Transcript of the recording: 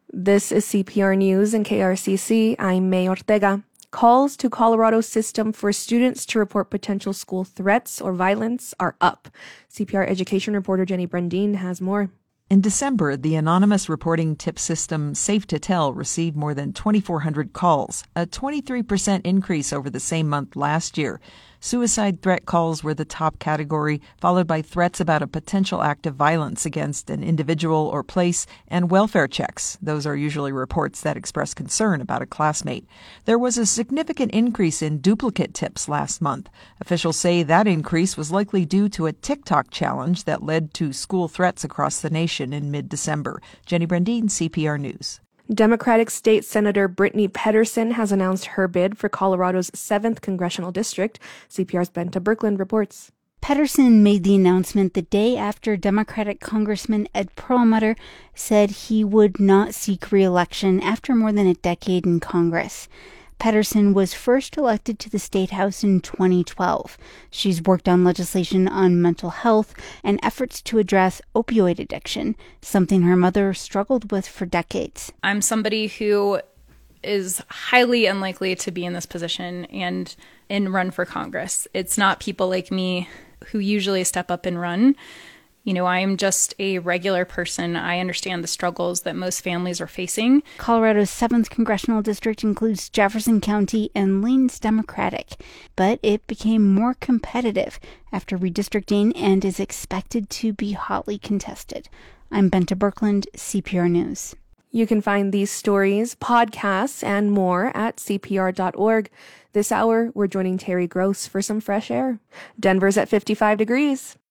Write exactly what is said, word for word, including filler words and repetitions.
This is C P R News and K R C C. I'm May Ortega. Calls to Colorado's system for students to report potential school threats or violence are up. C P R education reporter Jenny Brendine has more. In December, the anonymous reporting tip system Safe to Tell received more than twenty-four hundred calls, a twenty-three percent increase over the same month last year. Suicide threat calls were the top category, followed by threats about a potential act of violence against an individual or place, and welfare checks. Those are usually reports that express concern about a classmate. There was a significant increase in duplicate tips last month. Officials say that increase was likely due to a TikTok challenge that led to school threats across the nation in mid-December. Jenny Brendine, C P R News. Democratic State Senator Brittany Pettersen has announced her bid for Colorado's seventh Congressional District. C P R's Benta Berkland reports. Pettersen made the announcement the day after Democratic Congressman Ed Perlmutter said he would not seek re-election after more than a decade in Congress. Pettersen was first elected to the State House in twenty twelve. She's worked on legislation on mental health and efforts to address opioid addiction, something her mother struggled with for decades. I'm somebody who is highly unlikely to be in this position and and run for Congress. It's not people like me who usually step up and run. You know, I am just a regular person. I understand the struggles that most families are facing. Colorado's seventh Congressional District includes Jefferson County and leans Democratic, but it became more competitive after redistricting and is expected to be hotly contested. I'm Benta Berkland, C P R News. You can find these stories, podcasts, and more at C P R dot org. This hour, we're joining Terry Gross for some fresh air. Denver's at fifty-five degrees.